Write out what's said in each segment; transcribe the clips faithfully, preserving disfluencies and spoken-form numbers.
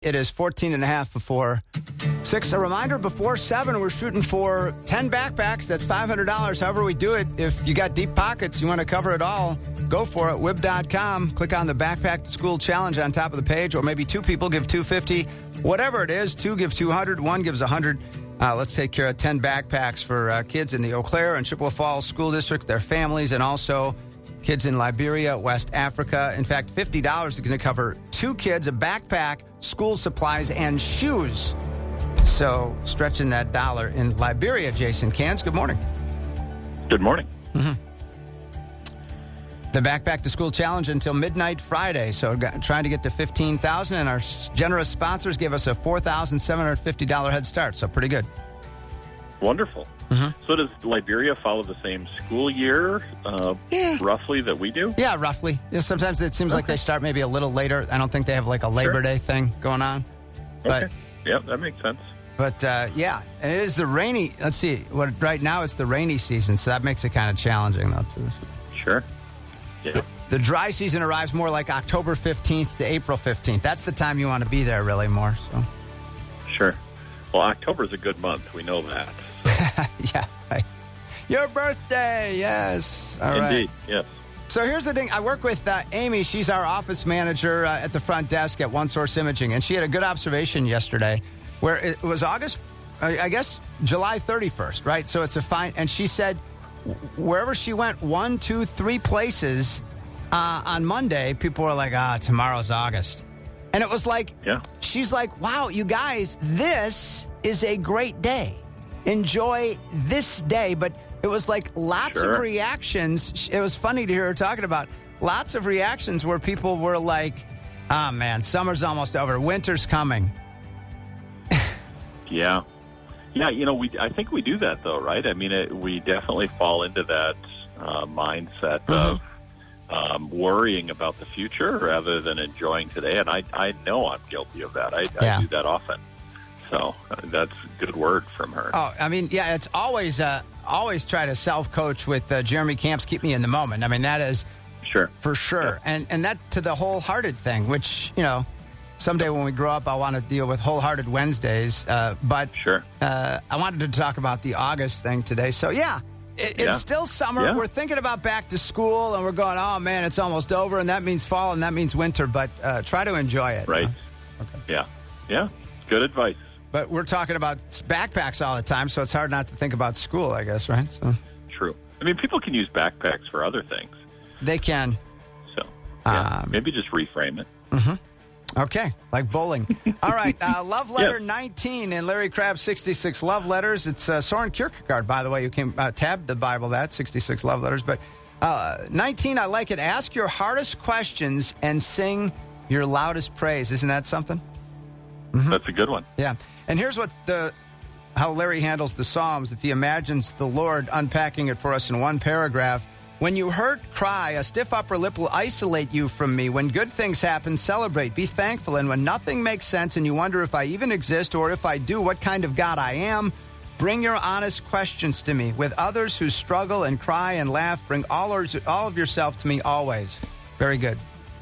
It is fourteen and a half before six. A reminder, before seven, we're shooting for ten backpacks. That's five hundred dollars. However we do it, if you got deep pockets, you want to cover it all, go for it. Wib dot com. Click on the Backpack to School Challenge on top of the page, or maybe two people give two hundred fifty dollars. Whatever it is, two give two hundred dollars, one gives one hundred dollars. Uh, let's take care of ten backpacks for uh, kids in the Eau Claire and Chippewa Falls School District, their families, and also kids in Liberia, West Africa. In fact, fifty dollars is going to cover two kids, a backpack, school supplies, and shoes. So stretching that dollar in Liberia. Jason Cans, good morning. Good morning. Mm-hmm. The Backpack to School Challenge until midnight Friday. So trying to get to fifteen thousand dollars, and our generous sponsors gave us a four thousand seven hundred fifty dollars head start. So pretty good. Wonderful. Mm-hmm. So does Liberia follow the same school year, uh, yeah. roughly, that we do? Yeah, roughly. Yeah, sometimes it seems okay. like they start maybe a little later. I don't think they have like a Labor sure. Day thing going on. But, okay. Yeah, that makes sense. But, uh, yeah, and it is the rainy, let's see, what right now it's the rainy season, so that makes it kind of challenging, though, too. Sure. Yeah. The, the dry season arrives more like October fifteenth to April fifteenth. That's the time you want to be there really more, so. Sure. Well, October is a good month. We know that. So. Yeah, right. Your birthday, yes. All right. Indeed, yes. So here's the thing. I work with uh, Amy. She's our office manager uh, at the front desk at One Source Imaging, and she had a good observation yesterday where it was August, I guess, July thirty-first, right? So it's a fine. And she said wherever she went, one, two, three places uh, on Monday, people were like, ah, tomorrow's August. And it was like, yeah. She's like, wow, you guys, this is a great day. Enjoy this day. But it was like lots sure. of reactions. It was funny to hear her talking about lots of reactions where people were like, ah, oh, man, summer's almost over. Winter's coming. Yeah. Yeah, you know, we I think we do that, though, right? I mean, it, we definitely fall into that uh, mindset mm-hmm. of um, worrying about the future rather than enjoying today. And I, I know I'm guilty of that. I, yeah. I do that often. So uh, that's a good word from her. Oh, I mean, yeah, it's always uh, always try to self-coach with uh, Jeremy Camps, keep me in the moment. I mean, that is sure for sure. Yeah. And, and that to the wholehearted thing, which, you know, someday when we grow up, I want to deal with Wholehearted Wednesdays. Uh, but sure. uh, I wanted to talk about the August thing today. So, yeah, it, yeah. it's still summer. Yeah. We're thinking about back to school, and we're going, oh, man, it's almost over, and that means fall, and that means winter. But uh, try to enjoy it. Right. Huh? Okay. Yeah. Yeah. Good advice. But we're talking about backpacks all the time, so it's hard not to think about school, I guess, right? So true. I mean, people can use backpacks for other things. They can. So, yeah, um, maybe just reframe it. Mm-hmm. Okay, like bowling. All right, uh, love letter yes. nineteen in Larry Crabb's sixty-six love letters. It's uh, Soren Kierkegaard, by the way, who came uh, tabbed the Bible, that sixty-six love letters. But uh, nineteen, I like it. Ask your hardest questions and sing your loudest praise. Isn't that something? Mm-hmm. That's a good one. Yeah. And here's what the how Larry handles the Psalms. If he imagines the Lord unpacking it for us in one paragraph. When you hurt, cry. A stiff upper lip will isolate you from me. When good things happen, celebrate. Be thankful. And when nothing makes sense and you wonder if I even exist or if I do, what kind of God I am, bring your honest questions to me. With others who struggle and cry and laugh, bring all, or, all of yourself to me always. Very good.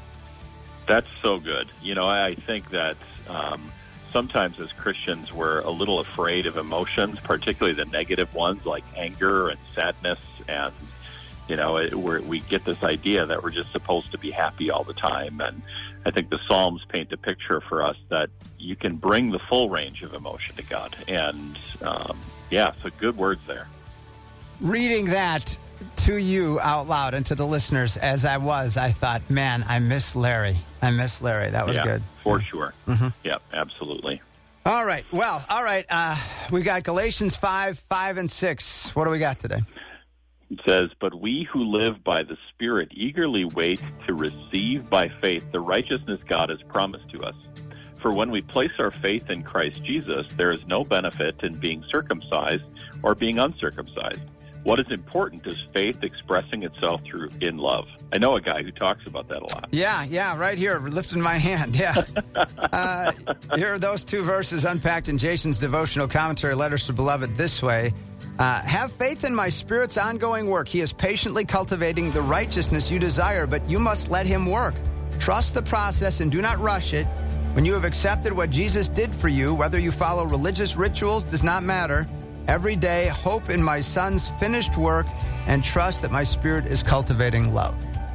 That's so good. You know, I think that um, sometimes as Christians we're a little afraid of emotions, particularly the negative ones like anger and sadness, and you know, it, we're, we get this idea that we're just supposed to be happy all the time. And I think the Psalms paint a picture for us that you can bring the full range of emotion to God. And, um, yeah, so good words there. Reading that to you out loud and to the listeners as I was, I thought, man, I miss Larry. I miss Larry. That was yeah, good. For yeah. sure. Mm-hmm. Yeah, absolutely. All right. Well, all right. Uh, we got Galatians five, five, and six. What do we got today? It says, but we who live by the Spirit eagerly wait to receive by faith the righteousness God has promised to us. For when we place our faith in Christ Jesus, there is no benefit in being circumcised or being uncircumcised. What is important is faith expressing itself through in love. I know a guy who talks about that a lot. Yeah, yeah, right here, lifting my hand. Yeah. uh, here are those two verses unpacked in Jason's devotional commentary, Letters to Beloved, this way. Uh, have faith in my Spirit's ongoing work. He is patiently cultivating the righteousness you desire, but you must let him work. Trust the process and do not rush it. When you have accepted what Jesus did for you, whether you follow religious rituals does not matter. Every day, hope in my son's finished work and trust that my spirit is cultivating love.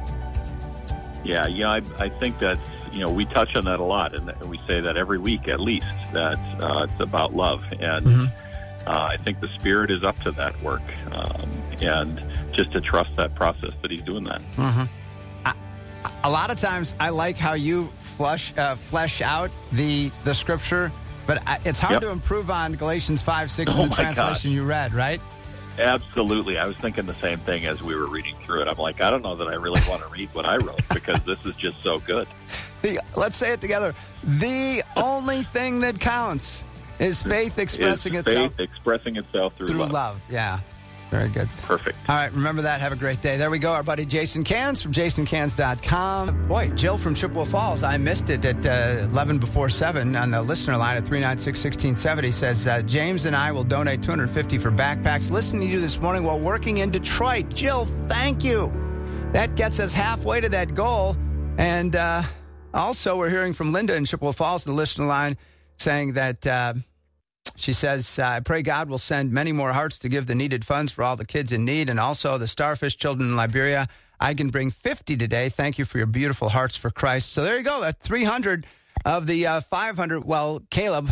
Yeah, yeah, I, I think that's, you know, we touch on that a lot, and we say that every week at least, that uh, it's about love. And mm-hmm. uh, I think the Spirit is up to that work, um, and just to trust that process that he's doing that. Mm-hmm. I, a lot of times I like how you flush, uh, flesh out the, the scripture, but I, it's hard yep. to improve on Galatians five six oh in the translation gosh. you read, right? Absolutely. I was thinking the same thing as we were reading through it. I'm like, I don't know that I really want to read what I wrote because this is just so good. The, let's say it together. The only thing that counts is faith expressing is itself. Faith expressing itself through, through love. love. Yeah. Very good. Perfect. All right. Remember that. Have a great day. There we go. Our buddy Jason Cans from jason cans dot com. Boy, Jill from Chippewa Falls. I missed it at uh, eleven before seven on the listener line at three nine six, one six seven zero. Says, uh, James and I will donate two hundred fifty dollars for backpacks. Listening to you this morning while working in Detroit. Jill, thank you. That gets us halfway to that goal. And uh, also, we're hearing from Linda in Chippewa Falls, the listener line, saying that... Uh, She says, uh, I pray God will send many more hearts to give the needed funds for all the kids in need and also the starfish children in Liberia. I can bring fifty today. Thank you for your beautiful hearts for Christ. So there you go. That's three hundred of the uh, five hundred. Well, Caleb,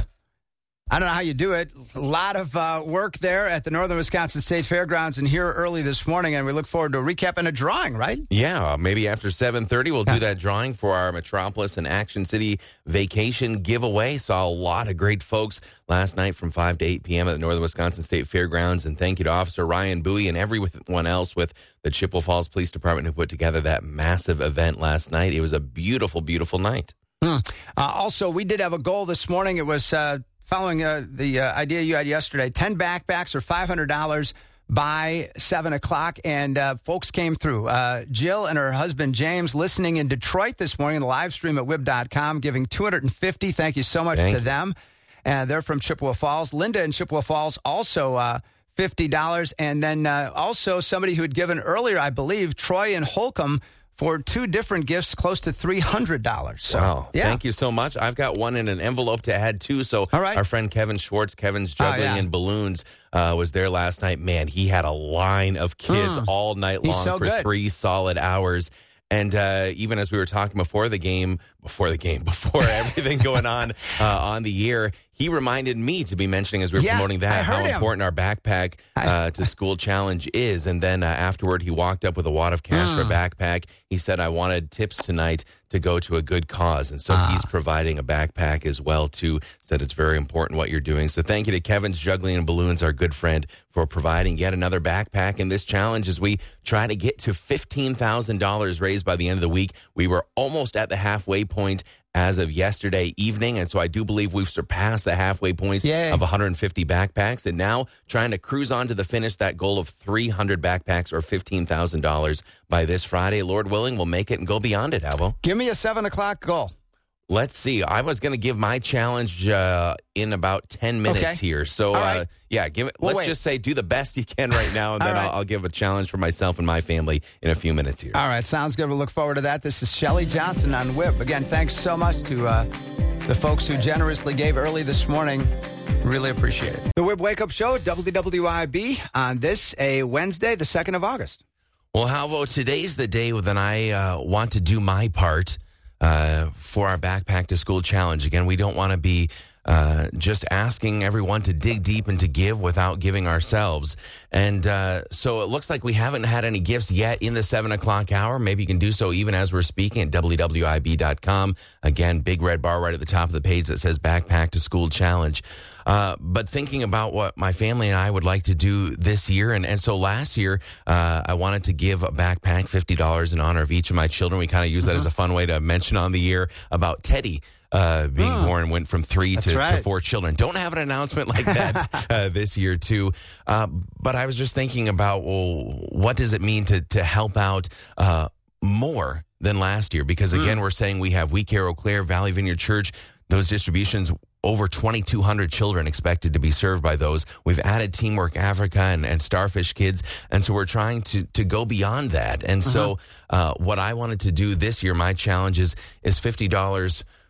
I don't know how you do it. A lot of uh, work there at the Northern Wisconsin State Fairgrounds and here early this morning, and we look forward to a recap and a drawing, right? Yeah, maybe after seven thirty we'll yeah. do that drawing for our Metropolis and Action City vacation giveaway. Saw a lot of great folks last night from five to eight p.m. at the Northern Wisconsin State Fairgrounds, and thank you to Officer Ryan Bowie and everyone else with the Chippewa Falls Police Department who put together that massive event last night. It was a beautiful, beautiful night. Hmm. Uh, also, we did have a goal this morning. It was... Uh, Following uh, the uh, idea you had yesterday, ten backpacks or five hundred dollars by seven o'clock, and uh, folks came through. Uh, Jill and her husband, James, listening in Detroit this morning, the live stream at wib dot com, giving two hundred fifty dollars. Thank you so much Thank to you. them. And they're from Chippewa Falls. Linda in Chippewa Falls also uh, fifty dollars. And then uh, also somebody who had given earlier, I believe, Troy and Holcomb, for two different gifts, close to three hundred dollars. So, wow. Yeah. Thank you so much. I've got one in an envelope to add, too. So All right. Our friend Kevin Schwartz, Kevin's Juggling oh, yeah. and Balloons, uh, was there last night. Man, he had a line of kids Mm. all night He's long so for good. three solid hours. And uh, even as we were talking before the game, before the game, before everything going on uh, on the air, he reminded me to be mentioning as we were Yeah, promoting I that how heard him. important our backpack uh, to school challenge is. And then uh, afterward, he walked up with a wad of cash Mm. for a backpack. He said, I wanted tips tonight to go to a good cause. And so Ah. he's providing a backpack as well, too. Said it's very important what you're doing. So thank you to Kevin's Juggling and Balloons, our good friend, for providing yet another backpack in this challenge as we try to get to fifteen thousand dollars raised by the end of the week. We were almost at the halfway point as of yesterday evening, and so I do believe we've surpassed the halfway point Yay. of one hundred fifty backpacks, and now trying to cruise on to the finish, that goal of three hundred backpacks or fifteen thousand dollars by this Friday. Lord willing, we'll make it and go beyond it, Alvo. Give me a seven o'clock goal. Let's see. I was going to give my challenge uh, in about ten minutes Okay. here. So, All right. uh, yeah, give it. Well, let's wait. just say do the best you can right now, and All then right. I'll, I'll give a challenge for myself and my family in a few minutes here. All right, sounds good. We'll look forward to that. This is Shelly Johnson on Whip. Again, thanks so much to uh, the folks who generously gave early this morning. Really appreciate it. The Whip Wake Up Show, W W I B, on this, a Wednesday, the second of August. Well, Halvo, today's the day when I uh, want to do my part uh, for our Backpack to School Challenge. Again, we don't want to be uh, just asking everyone to dig deep and to give without giving ourselves. And uh, so it looks like we haven't had any gifts yet in the seven o'clock hour. Maybe you can do so even as we're speaking at W W I B dot com. Again, big red bar right at the top of the page that says Backpack to School Challenge. Uh, but thinking about what my family and I would like to do this year, and, and so last year, uh, I wanted to give a backpack, fifty dollars in honor of each of my children. We kind of use that as a fun way to mention on the year about Teddy uh, being Oh. born, went from three That's to, right. to four children. Don't have an announcement like that uh, this year, too. Uh, but I was just thinking about, well, what does it mean to, to help out uh, more than last year? Because, again, we're saying we have We Care Eau Claire, Valley Vineyard Church, those distributions. Over twenty-two hundred children expected to be served by those. We've added Teamwork Africa and, and Starfish Kids, and so we're trying to to go beyond that. And so uh, what I wanted to do this year, my challenge is, is fifty dollars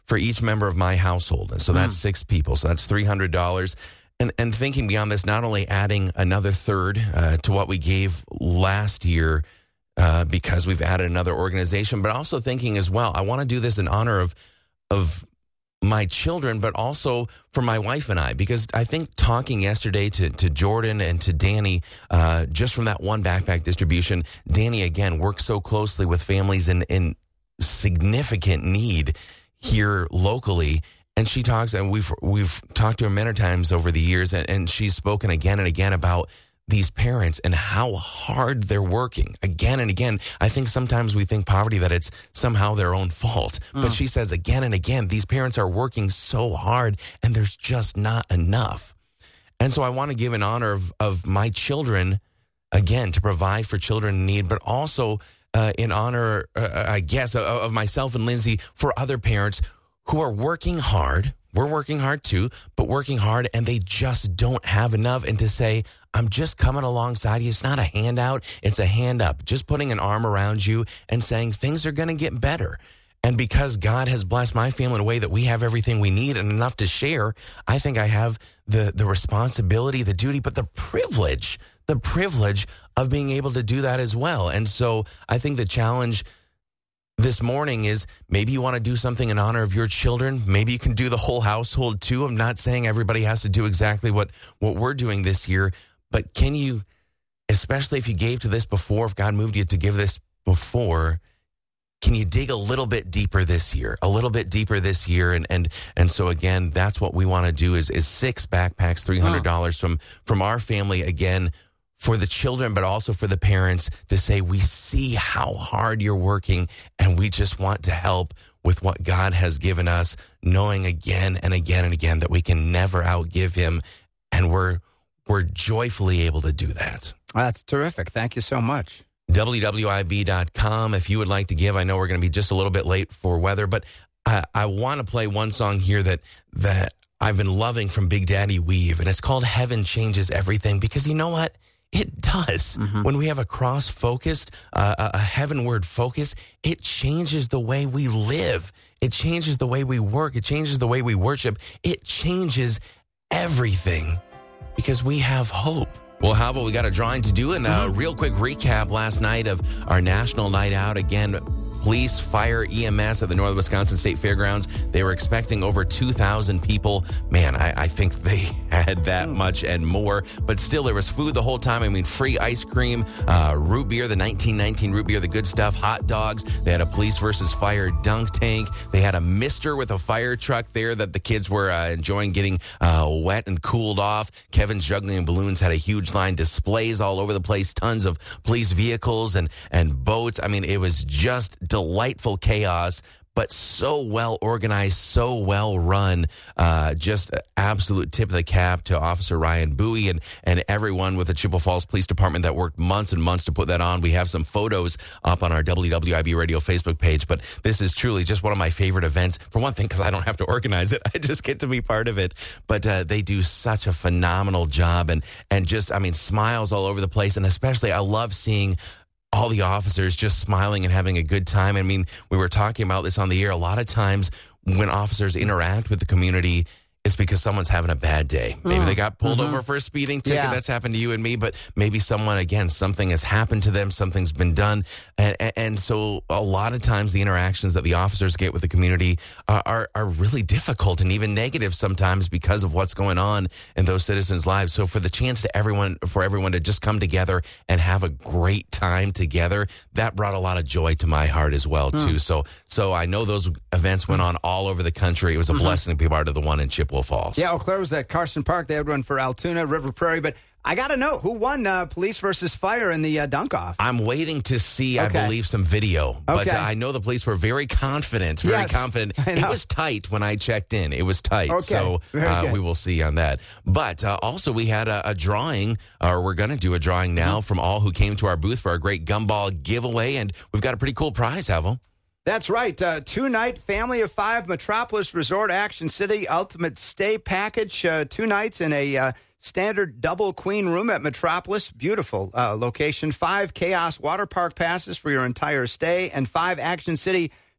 for each member of my household. And so that's mm. six people. So that's three hundred dollars. And and thinking beyond this, not only adding another third uh, to what we gave last year uh, because we've added another organization, but also thinking as well, I want to do this in honor of of my children, but also for my wife and I, because I think talking yesterday to, to Jordan and to Danny, uh, just from that one backpack distribution, Danny, again, works so closely with families in, in significant need here locally. And she talks, and we've we've talked to her many times over the years, and, and she's spoken again and again about these parents and how hard they're working again and again. I think sometimes we think poverty that it's somehow their own fault. Mm. But she says again and again, these parents are working so hard and there's just not enough. And so I want to give an honor of, of my children, again, to provide for children in need, but also uh, in honor, uh, I guess, of, of myself and Lindsay for other parents who are working hard. We're working hard too, but working hard and they just don't have enough. And to say, I'm just coming alongside you. It's not a handout. It's a hand up. Just putting an arm around you and saying things are going to get better. And because God has blessed my family in a way that we have everything we need and enough to share, I think I have the, the responsibility, the duty, but the privilege, the privilege of being able to do that as well. And so I think the challenge this morning is maybe you want to do something in honor of your children. Maybe you can do the whole household too. I'm not saying everybody has to do exactly what, what we're doing this year, but can you, especially if you gave to this before, if God moved you to give this before, can you dig a little bit deeper this year, a little bit deeper this year? And and and so again, that's what we want to do is is six backpacks, three hundred dollars from from our family, again, for the children, but also for the parents to say, we see how hard you're working and we just want to help with what God has given us, knowing again and again and again that we can never outgive him. And we're we're joyfully able to do that. That's terrific. Thank you so much. W W I B dot com if you would like to give. I know we're going to be just a little bit late for weather, but I, I want to play one song here that that I've been loving from Big Daddy Weave, and it's called Heaven Changes Everything, because you know what? It does. Mm-hmm. When we have a cross-focused, uh, a heavenward focus, it changes the way we live. It changes the way we work. It changes the way we worship. It changes everything because we have hope. Well, how about we got a drawing to do? And a mm-hmm. real quick recap last night of our National Night Out. Again, police, fire, E M S at the Northern Wisconsin State Fairgrounds. They were expecting over two thousand people. Man, I, I think they had that mm. much and more. But still, there was food the whole time. I mean, free ice cream, uh, root beer, the nineteen nineteen root beer, the good stuff, hot dogs. They had a police versus fire dunk tank. They had a mister with a fire truck there that the kids were uh, enjoying getting uh, wet and cooled off. Kevin's Juggling Balloons had a huge line, displays all over the place, tons of police vehicles and, and boats. I mean, it was just delightful chaos, but so well organized, so well run. Uh, just an absolute tip of the cap to Officer Ryan Bowie and, and everyone with the Chippewa Falls Police Department that worked months and months to put that on. We have some photos up on our W W I B Radio Facebook page, but this is truly just one of my favorite events. For one thing, because I don't have to organize it. I just get to be part of it. But uh, they do such a phenomenal job and, and just, I mean, smiles all over the place. And especially, I love seeing all the officers just smiling and having a good time. I mean, we were talking about this on the air. A lot of times when officers interact with the community, it's because someone's having a bad day. Maybe mm. they got pulled mm-hmm. over for a speeding ticket. Yeah. That's happened to you and me, but maybe someone, again, something has happened to them. Something's been done. And, and, and so a lot of times the interactions that the officers get with the community are, are, are really difficult and even negative sometimes because of what's going on in those citizens' lives. So for the chance to everyone, for everyone to just come together and have a great time together, that brought a lot of joy to my heart as well, mm. too. So, so I know those events went on all over the country. It was a mm-hmm. blessing to be part of the one in Chippewa Falls. Yeah, Eau Claire was at Carson Park. They had one for Altoona, River Prairie. But I got to know, who won uh, police versus fire in the uh, dunk-off? I'm waiting to see, okay. I believe, some video. But okay. uh, I know the police were very confident, very yes, confident. It was tight when I checked in. It was tight. Okay. So uh, we will see on that. But uh, also we had a, a drawing, or we're going to do a drawing now, mm-hmm. from all who came to our booth for our great gumball giveaway. And we've got a pretty cool prize, Havel. That's right. Uh, two-night family of five Metropolis Resort Action City Ultimate Stay Package. Uh, two nights in a uh, standard double queen room at Metropolis. Beautiful uh, location. Five Chaos Water Park passes for your entire stay. And five Action City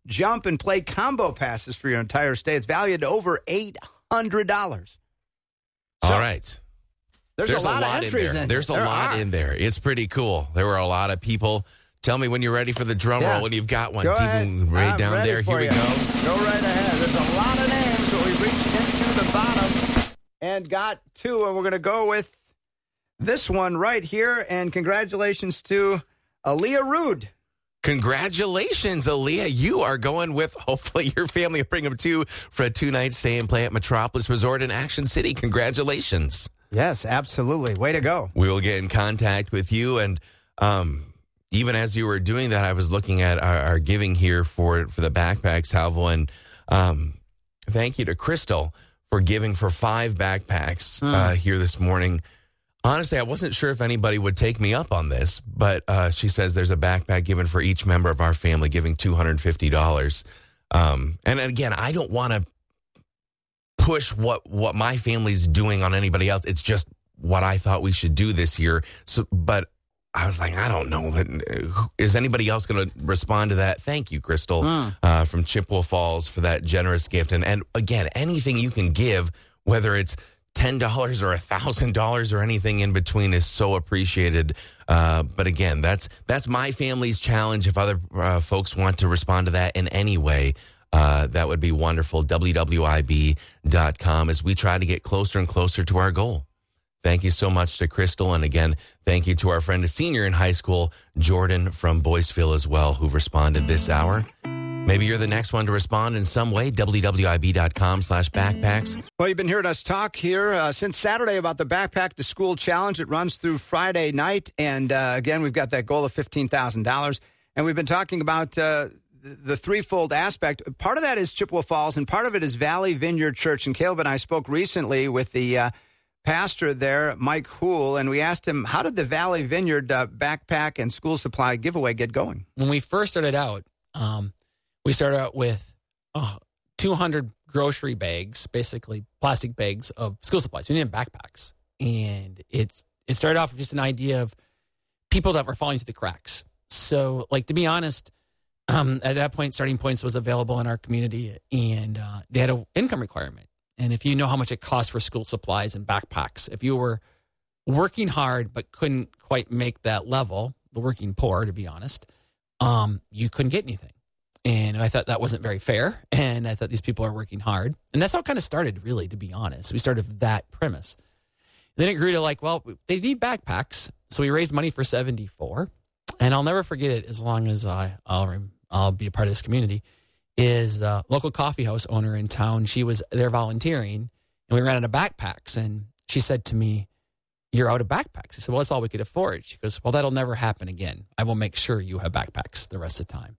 jump, and play combo passes for your entire stay. It's valued at over eight hundred dollars. So, all right. There's, there's a lot, a lot of entries in there. in There's there. a there lot are. in there. It's pretty cool. There were a lot of people. Tell me when you're ready for the drum yeah. roll, when you've got one. Go Deep ahead. right I'm down ready there. for Here you. we go. Go right ahead. There's a lot of names, but we reached into the bottom and got two, and we're going to go with this one right here. And congratulations to Aaliyah Rude. Congratulations, Aaliyah. You are going with, hopefully, your family will bring them to for a two-night stay and play at Metropolis Resort in Action City. Congratulations. Yes, absolutely. Way to go. We will get in contact with you. And um, even as you were doing that, I was looking at our, our giving here for, for the backpacks, Salvo. And um, thank you to Crystal for giving for five backpacks mm. uh, here this morning. Honestly, I wasn't sure if anybody would take me up on this, but uh, she says there's a backpack given for each member of our family, giving two hundred fifty dollars. Um, and again, I don't want to push what, what my family's doing on anybody else. It's just what I thought we should do this year. So, but I was like, I don't know. Is anybody else going to respond to that? Thank you, Crystal, mm. uh, from Chippewa Falls for that generous gift. And, and again, anything you can give, whether it's ten dollars or one thousand dollars or anything in between, is so appreciated. Uh, but again, that's that's my family's challenge. If other uh, folks want to respond to that in any way, uh, that would be wonderful. W W I B dot com as we try to get closer and closer to our goal. Thank you so much to Crystal. And again, thank you to our friend, a senior in high school, Jordan from Boyceville as well, who responded this hour. Maybe you're the next one to respond in some way. W W I B dot com slash backpacks. Well, you've been hearing us talk here uh, since Saturday about the Backpack to School Challenge. It runs through Friday night. And uh, again, we've got that goal of fifteen thousand dollars. And we've been talking about uh, the threefold aspect. Part of that is Chippewa Falls, and part of it is Valley Vineyard Church. And Caleb and I spoke recently with the uh, pastor there, Mike Hool, and we asked him, how did the Valley Vineyard uh, backpack and school supply giveaway get going? When we first started out, um, we started out with oh, two hundred grocery bags, basically plastic bags of school supplies. We didn't have backpacks. And it's it started off with just an idea of people that were falling through the cracks. So, like, to be honest, um, at that point, Starting Points was available in our community, and uh, they had an income requirement. And if you know how much it costs for school supplies and backpacks, if you were working hard but couldn't quite make that level, the working poor, to be honest, um, you couldn't get anything. And I thought that wasn't very fair. And I thought these people are working hard. And that's how it kind of started, really, to be honest. We started with that premise. And then it grew to like, well, they need backpacks. So we raised money for seventy-four. And I'll never forget it as long as I, I'll, I'll be a part of this community, is the local coffee house owner in town. She was there volunteering. And we ran out of backpacks. And she said to me, "You're out of backpacks." I said, "Well, that's all we could afford." She goes, "Well, that'll never happen again. I will make sure you have backpacks the rest of the time."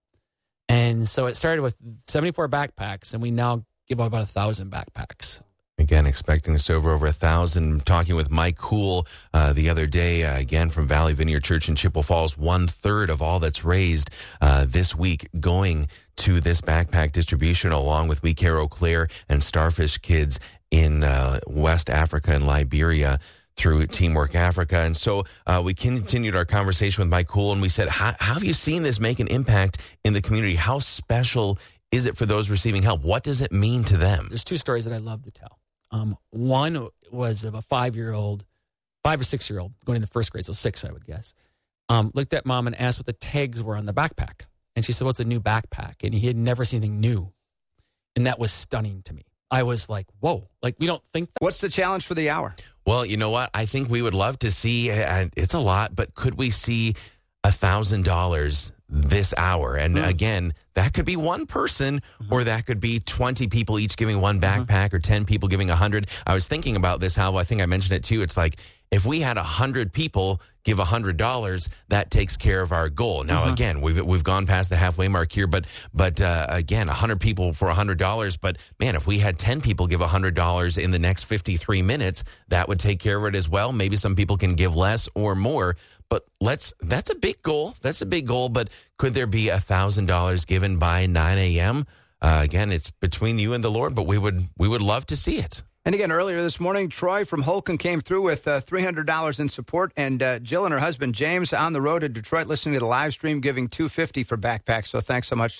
And so it started with seventy-four backpacks, and we now give out about a thousand backpacks. Again, expecting to serve over a thousand. Talking with Mike Hool uh, the other day, uh, again from Valley Vineyard Church in Chippewa Falls. One third of all that's raised uh, this week going to this backpack distribution, along with We Care Eau Claire and Starfish Kids in uh, West Africa and Liberia, through Teamwork Africa. And so uh, we continued our conversation with Mike Hool, and we said, how, how have you seen this make an impact in the community? How special is it for those receiving help? What does it mean to them? There's two stories that I love to tell. Um, one was of a five-year-old, five or six-year-old, going into first grade, so six, I would guess, um, looked at mom and asked what the tags were on the backpack. And she said, "What's a new backpack?" And he had never seen anything new. And that was stunning to me. I was like, whoa, like we don't think that. What's the challenge for the hour? Well, you know what? I think we would love to see, and it's a lot, but could we see one thousand dollars this hour? And mm. again, that could be one person, mm-hmm. or that could be twenty people each giving one backpack, mm-hmm. or ten people giving one hundred. I was thinking about this, Hal. I think I mentioned it too. It's like, if we had one hundred people give one hundred dollars, that takes care of our goal. Now, mm-hmm. again, we've we've gone past the halfway mark here, but but uh, again, one hundred people for one hundred dollars. But man, if we had ten people give one hundred dollars in the next fifty-three minutes, that would take care of it as well. Maybe some people can give less or more. But let's that's a big goal. That's a big goal. But could there be one thousand dollars given by nine a.m.? Uh, again, it's between you and the Lord, but we would we would love to see it. And again, earlier this morning, Troy from Holcomb came through with uh, three hundred dollars in support, and uh, Jill and her husband James on the road to Detroit listening to the live stream, giving two hundred fifty dollars for backpacks. So thanks so much to them.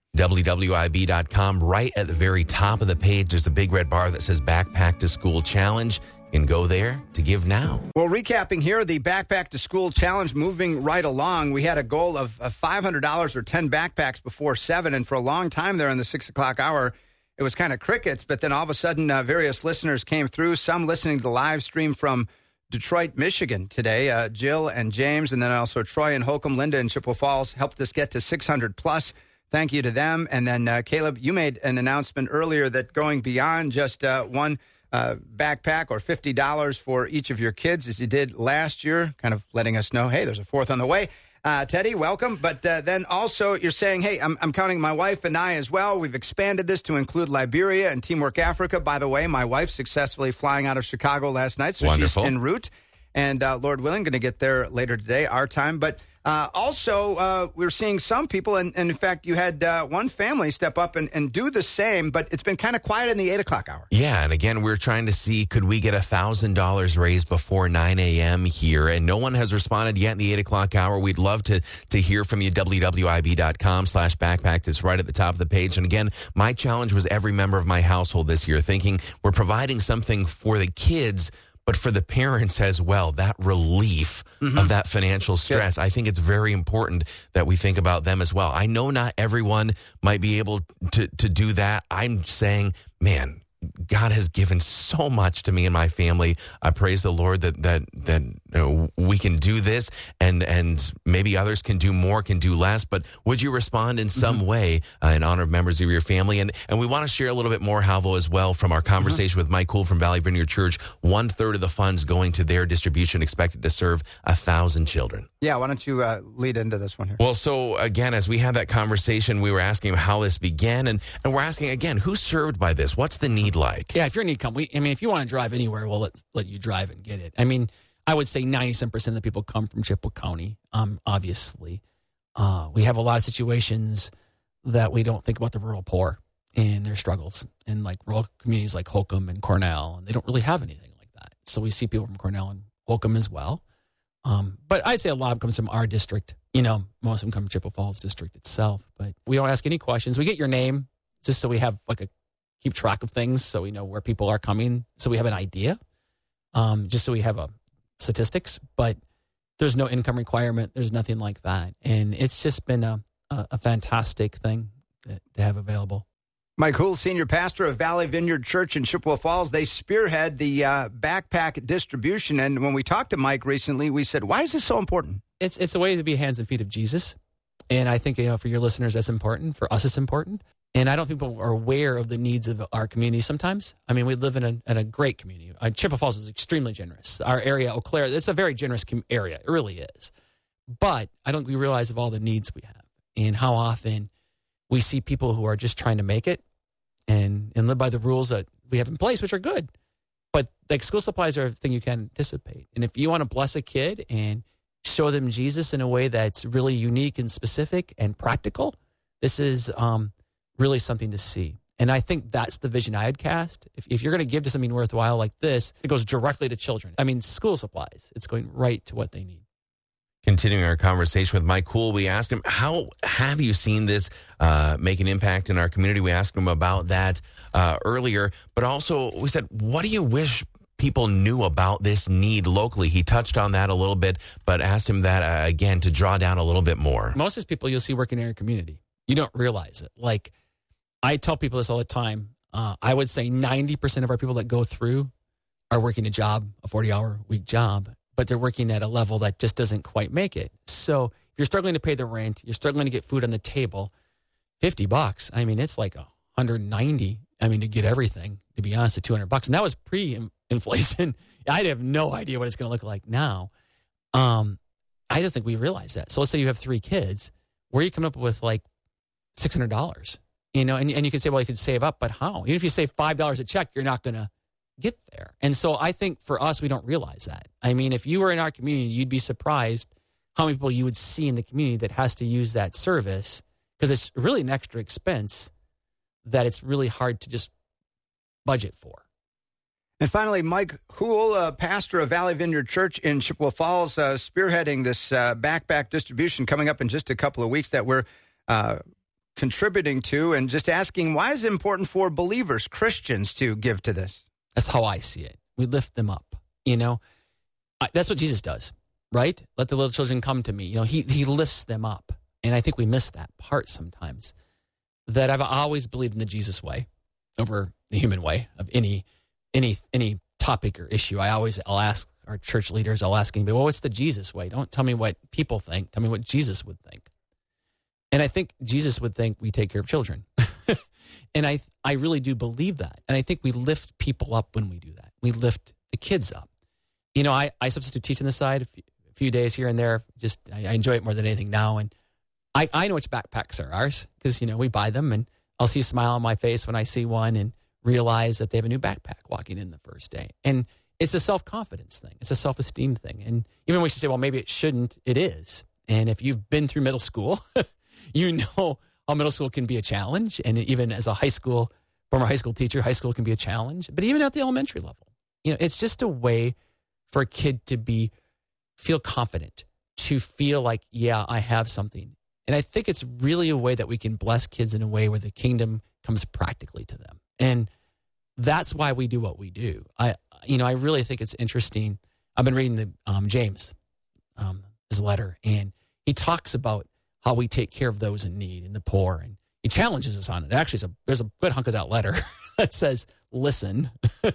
W W I B dot com. Right at the very top of the page, there's a big red bar that says Backpack to School Challenge. You can go there to give now. Well, recapping here, the Backpack to School Challenge moving right along. We had a goal of, of five hundred dollars or ten backpacks before seven, and for a long time there in the six o'clock hour, it was kind of crickets, but then all of a sudden, uh, various listeners came through, some listening to the live stream from Detroit, Michigan today. Uh, Jill and James, and then also Troy and Holcomb, Linda and Chippewa Falls helped us get to six hundred plus. Thank you to them. And then, uh, Caleb, you made an announcement earlier that going beyond just uh, one uh, backpack or fifty dollars for each of your kids, as you did last year, kind of letting us know, hey, there's a fourth on the way. Uh, Teddy, welcome. But uh, then also you're saying, hey, I'm, I'm counting my wife and I as well. We've expanded this to include Liberia and Teamwork Africa. By the way, my wife successfully flying out of Chicago last night, so Wonderful. She's en route. And uh, Lord willing, going to get there later today, our time. But uh, also, uh, we're seeing some people, and, and in fact, you had uh, one family step up and, and do the same, but it's been kind of quiet in the eight o'clock hour. Yeah, and again, we're trying to see, could we get one thousand dollars raised before nine a.m. here? And no one has responded yet in the eight o'clock hour. We'd love to to hear from you, W W I B dot com slash backpack. It's right at the top of the page. And again, my challenge was every member of my household this year, thinking we're providing something for the kids, but for the parents as well, that relief mm-hmm. of that financial stress. Yeah. I think it's very important that we think about them as well. I know not everyone might be able to, to do that. I'm saying, man, God has given so much to me and my family. I praise the Lord that that that you know, we can do this, and and maybe others can do more, can do less. But would you respond in some mm-hmm. way uh, in honor of members of your family? And and we want to share a little bit more, Halvo, as well from our conversation mm-hmm. with Mike Cool from Valley Vineyard Church. One third of the funds going to their distribution, expected to serve a thousand children. Yeah, why don't you uh, lead into this one here? Well, so again, as we had that conversation, we were asking how this began, and and we're asking again, who's served by this? What's the need like? Yeah, if you're in need, come. We, I mean, if you want to drive anywhere, we'll let let you drive and get it. I mean, I would say ninety-seven percent of the people come from Chippewa County. Um, obviously, uh, we have a lot of situations that we don't think about the rural poor and their struggles in like rural communities like Holcomb and Cornell, and they don't really have anything like that. So we see people from Cornell and Holcomb as well. Um, but I'd say a lot of them comes from our district. You know, most of them come from Chippewa Falls district itself. But we don't ask any questions. We get your name just so we have like a keep track of things, so we know where people are coming, so we have an idea, um, just so we have a statistics. But there's no income requirement. There's nothing like that, and it's just been a a, a fantastic thing to, to have available. Mike Hool, senior pastor of Valley Vineyard Church in Chippewa Falls, they spearhead the uh, backpack distribution. And when we talked to Mike recently, we said, why is this so important? It's it's a way to be hands and feet of Jesus. And I think, you know, for your listeners, that's important. For us, it's important. And I don't think people are aware of the needs of our community sometimes. I mean, we live in a, in a great community. Uh, Chippewa Falls is extremely generous. Our area, Eau Claire, it's a very generous com- area. It really is. But I don't think we realize of all the needs we have and how often we see people who are just trying to make it and, and live by the rules that we have in place, which are good. But like school supplies are a thing you can't anticipate. And if you want to bless a kid and show them Jesus in a way that's really unique and specific and practical, this is um, really something to see. And I think that's the vision I had cast. If, if you're going to give to something worthwhile like this, it goes directly to children. I mean, school supplies, it's going right to what they need. Continuing our conversation with Mike Cool, we asked him, how have you seen this uh, make an impact in our community? We asked him about that uh, earlier, but also we said, what do you wish people knew about this need locally? He touched on that a little bit, but asked him that uh, again to draw down a little bit more. Most of these people you'll see working in your community, you don't realize it. Like I tell people this all the time. Uh, I would say ninety percent of our people that go through are working a job, a forty-hour week job, but they're working at a level that just doesn't quite make it. So if you're struggling to pay the rent, you're struggling to get food on the table, fifty bucks. I mean, it's like one hundred ninety. I mean, to get everything, to be honest, at two hundred bucks. And that was pre-inflation. I have no idea what it's going to look like now. Um, I don't think we realize that. So let's say you have three kids. Where are you coming up with like six hundred dollars? You know, and, and you can say, well, you could save up, but how? Even if you save five dollars a check, you're not going to get there. And so I think for us, we don't realize that. I mean, if you were in our community, you'd be surprised how many people you would see in the community that has to use that service, because it's really an extra expense that it's really hard to just budget for. And finally, Mike Hool, uh, pastor of Valley Vineyard Church in Chippewa Falls, uh, spearheading this uh, backpack distribution coming up in just a couple of weeks that we're uh, contributing to, and just asking, why is it important for believers, Christians, to give to this? That's how I see it. We lift them up, you know. I, that's what Jesus does, right? Let the little children come to me. You know, he he lifts them up. And I think we miss that part sometimes. That I've always believed in the Jesus way over the human way of any any any topic or issue. I always, I'll ask our church leaders, I'll ask anybody, well, what's the Jesus way? Don't tell me what people think. Tell me what Jesus would think. And I think Jesus would think we take care of children. And I I really do believe that. And I think we lift people up when we do that. We lift the kids up. You know, I, I substitute teach on the side a few, a few days here and there. Just I, I enjoy it more than anything now. And I, I know which backpacks are ours because, you know, we buy them. And I'll see a smile on my face when I see one and realize that they have a new backpack walking in the first day. And it's a self-confidence thing. It's a self-esteem thing. And even when we say, well, maybe it shouldn't, it is. And if you've been through middle school, you know how middle school can be a challenge. And even as a high school, former high school teacher, high school can be a challenge. But even at the elementary level, you know, it's just a way for a kid to be, feel confident, to feel like, yeah, I have something. And I think it's really a way that we can bless kids in a way where the kingdom comes practically to them. And that's why we do what we do. I, you know, I really think it's interesting. I've been reading the um, James, um, his letter, and he talks about how we take care of those in need and the poor. And he challenges us on it. Actually, a, there's a good hunk of that letter that says, listen,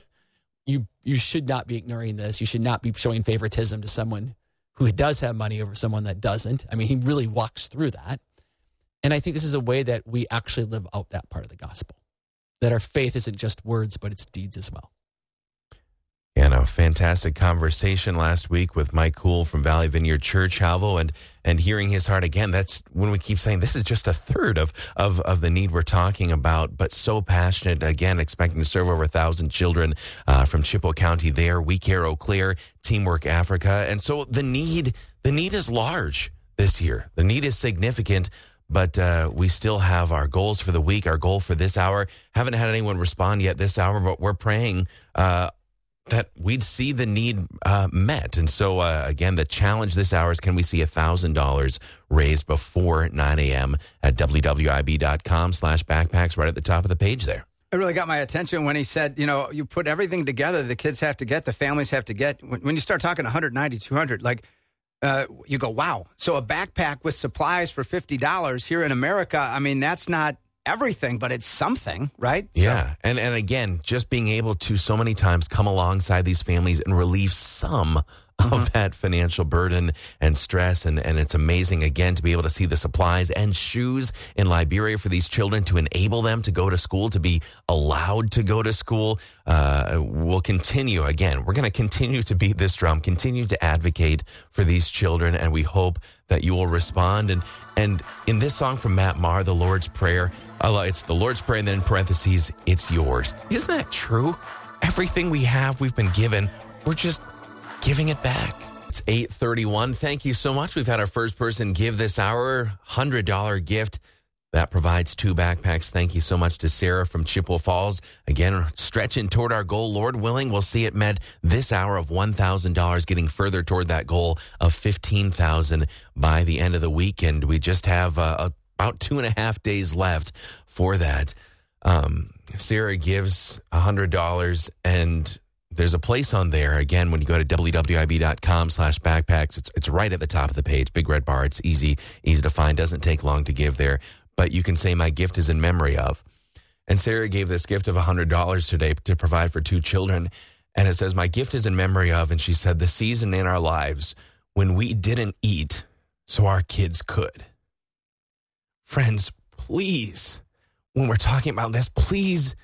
you you should not be ignoring this. You should not be showing favoritism to someone who does have money over someone that doesn't. I mean, he really walks through that. And I think this is a way that we actually live out that part of the gospel, that our faith isn't just words, but it's deeds as well. And a fantastic conversation last week with Mike Cool from Valley Vineyard Church, Halvo, and and hearing his heart again. That's when we keep saying this is just a third of of of the need we're talking about, but so passionate. Again, expecting to serve over a thousand children uh, from Chippewa County there, We Care Eau Claire, Teamwork Africa, and so the need the need is large this year. The need is significant. But uh, we still have our goals for the week, our goal for this hour. Haven't had anyone respond yet this hour, but we're praying uh, that we'd see the need uh, met. And so, uh, again, the challenge this hour is, can we see one thousand dollars raised before nine a.m. at W W I B dot com slash backpacks, right at the top of the page there. It really got my attention when he said, you know, you put everything together the kids have to get, the families have to get. When, when you start talking one ninety, two hundred, like, Uh, you go, wow. So a backpack with supplies for fifty dollars here in America, I mean, that's not everything, but it's something, right? Yeah. So. And, and again, just being able to so many times come alongside these families and relieve some of mm-hmm. that financial burden and stress. And, and it's amazing, again, to be able to see the supplies and shoes in Liberia for these children to enable them to go to school, to be allowed to go to school. Uh, we'll continue. Again, we're going to continue to beat this drum, continue to advocate for these children, and we hope that you will respond. And and in this song from Matt Maher, The Lord's Prayer, I love, it's the Lord's Prayer, and then in parentheses, it's yours. Isn't that true? Everything we have, we've been given. We're just giving it back. It's eight thirty-one. Thank you so much. We've had our first person give this hour, one hundred dollars gift. That provides two backpacks. Thank you so much to Sarah from Chippewa Falls. Again, stretching toward our goal. Lord willing, we'll see it met this hour of one thousand dollars, getting further toward that goal of fifteen thousand dollars by the end of the weekend. We just have uh, about two and a half days left for that. Um, Sarah gives one hundred dollars, and there's a place on there, again, when you go to W W I B dot com slash backpacks, it's it's right at the top of the page, big red bar. It's easy, easy to find, doesn't take long to give there. But you can say, my gift is in memory of. And Sarah gave this gift of one hundred dollars today to provide for two children. And it says, my gift is in memory of, and she said, the season in our lives when we didn't eat so our kids could. Friends, please, when we're talking about this, please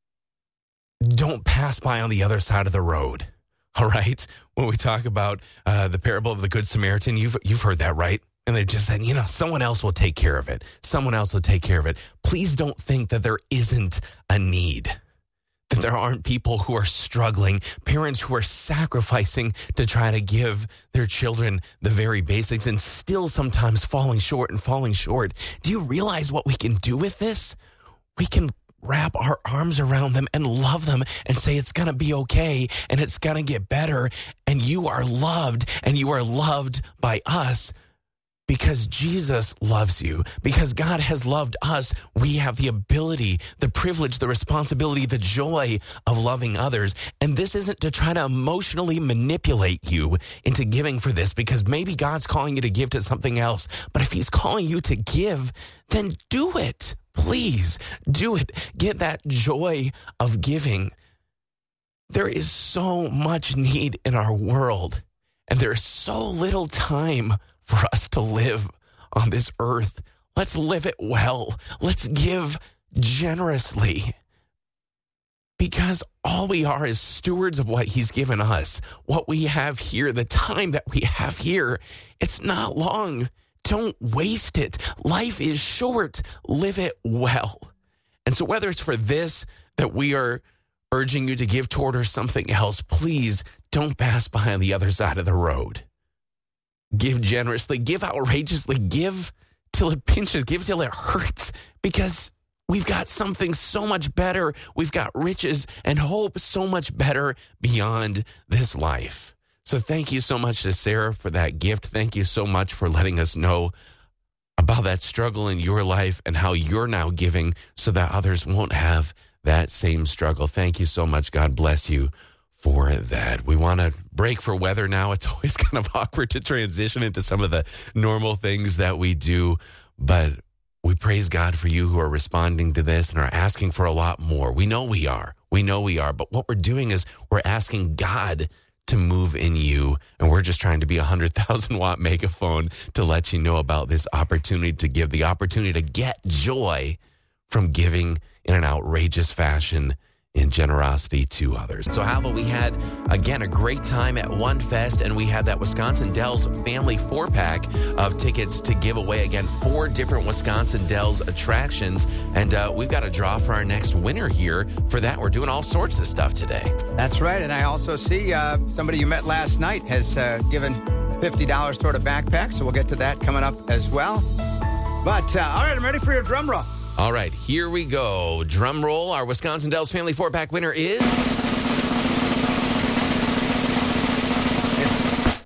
don't pass by on the other side of the road, all right? When we talk about uh, the parable of the Good Samaritan, you've you've heard that, right? And they just said, you know, someone else will take care of it. Someone else will take care of it. Please don't think that there isn't a need, that there aren't people who are struggling, parents who are sacrificing to try to give their children the very basics and still sometimes falling short and falling short. Do you realize what we can do with this? We can wrap our arms around them and love them and say it's going to be okay and it's going to get better and you are loved and you are loved by us because Jesus loves you, because God has loved us. We have the ability, the privilege, the responsibility, the joy of loving others. And this isn't to try to emotionally manipulate you into giving for this, because maybe God's calling you to give to something else. But if he's calling you to give, then do it. Please do it. Get that joy of giving. There is so much need in our world, and there's so little time for us to live on this earth. Let's live it well. Let's give generously, because all we are is stewards of what he's given us. What we have here, the time that we have here, it's not long. Don't waste it. Life is short. Live it well. And so whether it's for this that we are urging you to give toward or something else, please don't pass by on the other side of the road. Give generously, give outrageously, give till it pinches, give till it hurts, because we've got something so much better. We've got riches and hope so much better beyond this life. So thank you so much to Sarah for that gift. Thank you so much for letting us know about that struggle in your life and how you're now giving so that others won't have that same struggle. Thank you so much. God bless you for that. We want to break for weather now. It's always kind of awkward to transition into some of the normal things that we do, but we praise God for you who are responding to this and are asking for a lot more. We know we are. We know we are. But what we're doing is we're asking God to move in you, and we're just trying to be a one hundred thousand watt megaphone to let you know about this opportunity to give, the opportunity to get joy from giving in an outrageous fashion in generosity to others. So, Hava, we had, again, a great time at One Fest, and we had that Wisconsin Dells family four-pack of tickets to give away. Again, four different Wisconsin Dells attractions, and uh, we've got a draw for our next winner here. For that, we're doing all sorts of stuff today. That's right, and I also see uh, somebody you met last night has uh, given fifty dollars toward a backpack, so we'll get to that coming up as well. But, uh, all right, I'm ready for your drum roll. All right, here we go. Drum roll. Our Wisconsin Dells Family four-pack winner is... It's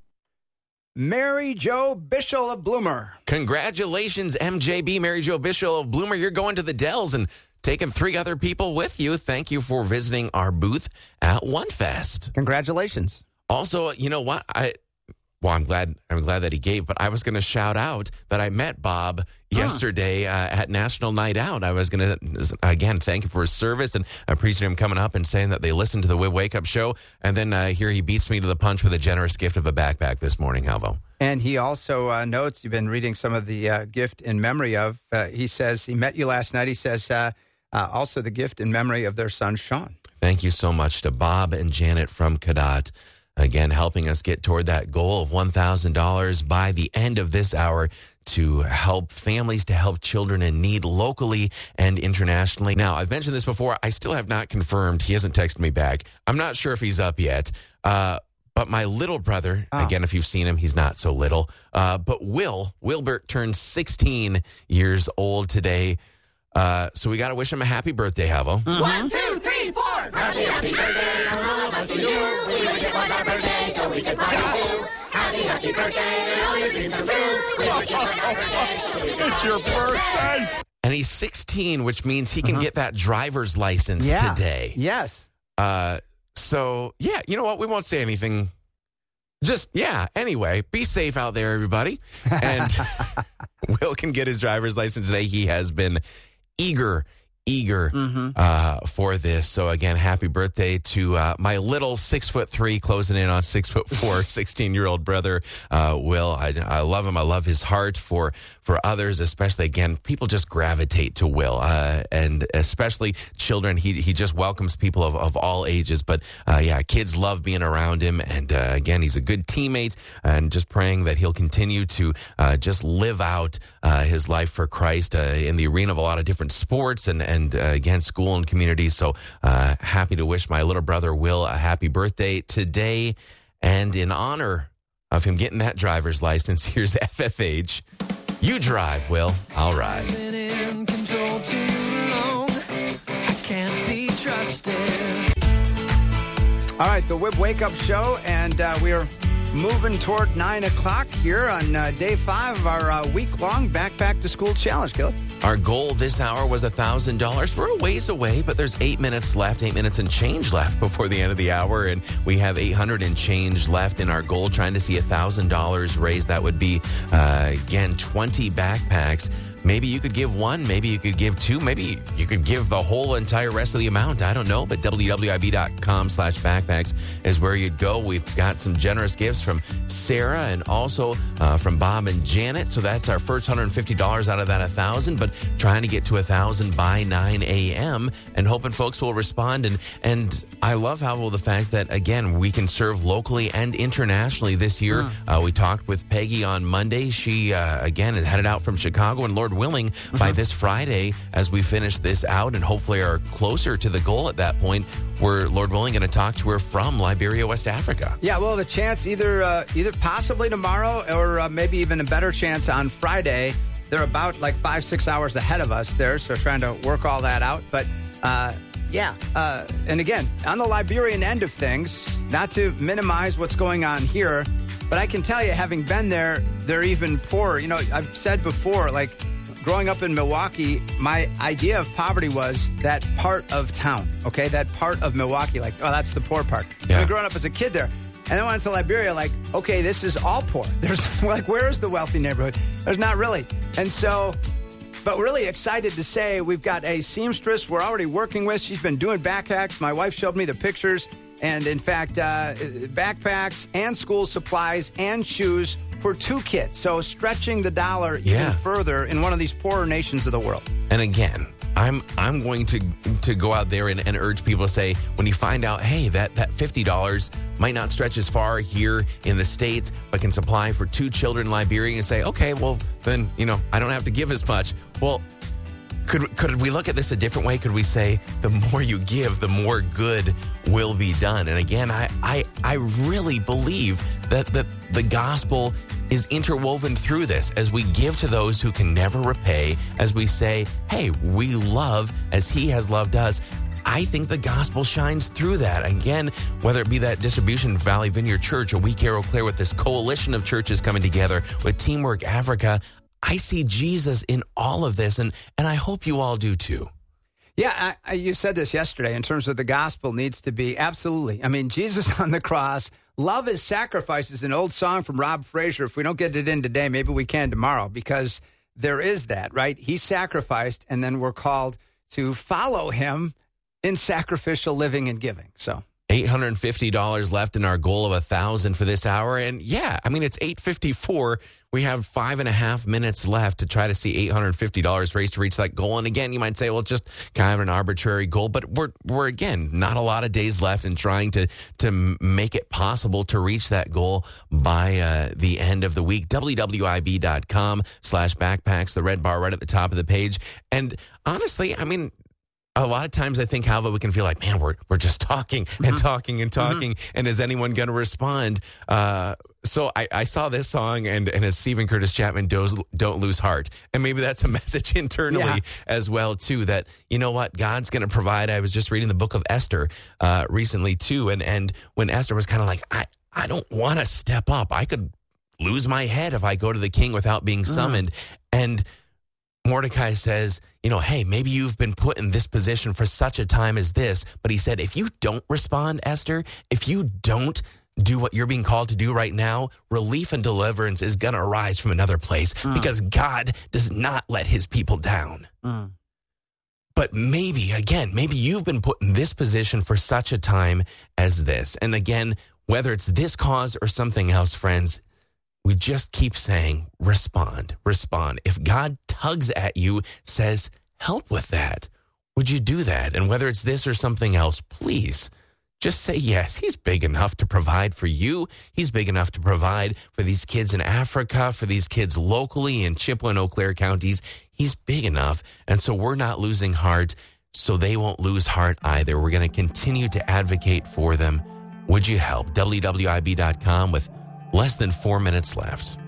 Mary Jo Bishel of Bloomer. Congratulations, M J B, Mary Jo Bishel of Bloomer. You're going to the Dells and taking three other people with you. Thank you for visiting our booth at One Fest. Congratulations. Also, you know what? I... Well, I'm glad I'm glad that he gave, but I was going to shout out that I met Bob yesterday uh, at National Night Out. I was going to, again, thank him for his service, and I appreciate him coming up and saying that they listened to the Wake Up Show. And then uh, here he beats me to the punch with a generous gift of a backpack this morning, Alvo. And he also uh, notes, you've been reading some of the uh, gift in memory of, uh, he says, he met you last night. He says, uh, uh, also the gift in memory of their son, Sean. Thank you so much to Bob and Janet from Cadott. Again, helping us get toward that goal of one thousand dollars by the end of this hour to help families, to help children in need locally and internationally. Now, I've mentioned this before. I still have not confirmed. He hasn't texted me back. I'm not sure if he's up yet. Uh, but my little brother, oh. again, if you've seen him, he's not so little. Uh, but Will, Wilbert turned sixteen years old today. Uh, so we got to wish him a happy birthday, Havo. Mm-hmm. One, two, three, four. Happy, happy birthday from all of us to you. We wish it was our birthday so we could party too. Happy, happy birthday and all your dreams come true. We wish it was our birthday so we could party. It's your birthday. And he's sixteen, which means he can uh-huh. get that driver's license yeah. today. Yes. Uh, so, yeah, you know what? We won't say anything. Just, yeah, anyway, be safe out there, everybody. And Will can get his driver's license today. He has been eager, eager mm-hmm. uh, for this. So again, happy birthday to uh, my little six foot three, closing in on six foot four, sixteen year old brother, uh, Will. I, I love him. I love his heart for for others, especially again, people just gravitate to Will, uh, and especially children. He he just welcomes people of, of all ages. But uh, yeah, kids love being around him. And uh, again, he's a good teammate, and just praying that he'll continue to uh, just live out uh, his life for Christ uh, in the arena of a lot of different sports and and uh, again, school and community. So uh, happy to wish my little brother Will a happy birthday today. And in honor of him getting that driver's license, here's F F H. You drive, Will. I'll ride. Been in control too long. I can't be trusted. All right, the Whip Wake Up Show, and uh, we are moving toward nine o'clock here on uh, day five of our uh, week-long Backpack to School Challenge, Caleb. Our goal this hour was one thousand dollars. We're a ways away, but there's eight minutes left, eight minutes and change left before the end of the hour, and we have eight hundred and change left in our goal, trying to see one thousand dollars raised. That would be, uh, again, twenty backpacks. Maybe you could give one. Maybe you could give two. Maybe you could give the whole entire rest of the amount. I don't know. But W W I B dot com slash backpacks is where you'd go. We've got some generous gifts from Sarah and also uh, from Bob and Janet. So that's our first one hundred fifty dollars out of that one thousand dollars. But trying to get to one thousand dollars by nine a.m. and hoping folks will respond. And, and I love how well the fact that, again, we can serve locally and internationally this year. Mm. Uh, we talked with Peggy on Monday. She, uh, again, is headed out from Chicago, and Lord willing, mm-hmm. by this Friday, as we finish this out and hopefully are closer to the goal at that point, we're, Lord willing, going to talk to her from Liberia, West Africa. Yeah, we'll have a chance either uh, either possibly tomorrow or uh, maybe even a better chance on Friday. They're about like five, six hours ahead of us there, so trying to work all that out. But, uh, yeah, uh, and again, on the Liberian end of things, not to minimize what's going on here, but I can tell you, having been there, they're even poorer. You know, I've said before, like, growing up in Milwaukee, my idea of poverty was that part of town, okay? That part of Milwaukee, like, oh, that's the poor part. Yeah. I mean, growing up as a kid there. And then went to Liberia, like, okay, this is all poor. There's, like, where is the wealthy neighborhood? There's not really. And so, but really excited to say we've got a seamstress we're already working with. She's been doing backpacks. My wife showed me the pictures. And, in fact, uh, backpacks and school supplies and shoes for two kids. So stretching the dollar yeah. even further in one of these poorer nations of the world. And again, I'm I'm going to to go out there and, and urge people to say, when you find out, hey, that, that fifty dollars might not stretch as far here in the States, but can supply for two children in Liberia, and say, okay, well, then, you know, I don't have to give as much. Well, Could could we look at this a different way? Could we say the more you give, the more good will be done? And again, I I, I really believe that, that the gospel is interwoven through this as we give to those who can never repay, as we say, hey, we love as he has loved us. I think the gospel shines through that. Again, whether it be that distribution Valley Vineyard Church or We Care Eau Claire with this coalition of churches coming together with Teamwork Africa, I see Jesus in all of this, and, and I hope you all do too. Yeah, I, I, you said this yesterday in terms of the gospel needs to be absolutely. I mean, Jesus on the cross, love is sacrifice is an old song from Rob Fraser. If we don't get it in today, maybe we can tomorrow, because there is that, right? He sacrificed, and then we're called to follow him in sacrificial living and giving. So eight hundred fifty dollars left in our goal of one thousand dollars for this hour. And yeah, I mean, it's eight fifty-four. We have five and a half minutes left to try to see eight hundred fifty dollars raised to reach that goal. And again, you might say, well, it's just kind of an arbitrary goal, but we're, we're again, not a lot of days left in trying to, to make it possible to reach that goal by uh, the end of the week. W W I B dot com slash backpacks, the red bar right at the top of the page. And honestly, I mean, a lot of times I think, Halva, we can feel like, man, we're we're just talking and mm-hmm. talking and talking. Mm-hmm. And is anyone going to respond? Uh, so I, I saw this song, and, and as Stephen Curtis Chapman, does, don't lose heart. And maybe that's a message internally yeah. as well, too, that, you know what, God's going to provide. I was just reading the book of Esther uh, recently, too. And, and when Esther was kind of like, I, I don't want to step up. I could lose my head if I go to the king without being summoned. Mm. And Mordecai says, you know, hey, maybe you've been put in this position for such a time as this. But he said, if you don't respond, Esther, if you don't do what you're being called to do right now, relief and deliverance is going to arise from another place mm. because God does not let his people down. Mm. But maybe, again, maybe you've been put in this position for such a time as this. And again, whether it's this cause or something else, friends, we just keep saying, respond, respond. If God tugs at you, says, help with that, would you do that? And whether it's this or something else, please just say yes. He's big enough to provide for you. He's big enough to provide for these kids in Africa, for these kids locally in Chippewa and Eau Claire counties. He's big enough. And so we're not losing heart, so they won't lose heart either. We're going to continue to advocate for them. Would you help? W W I B dot com with less than four minutes left.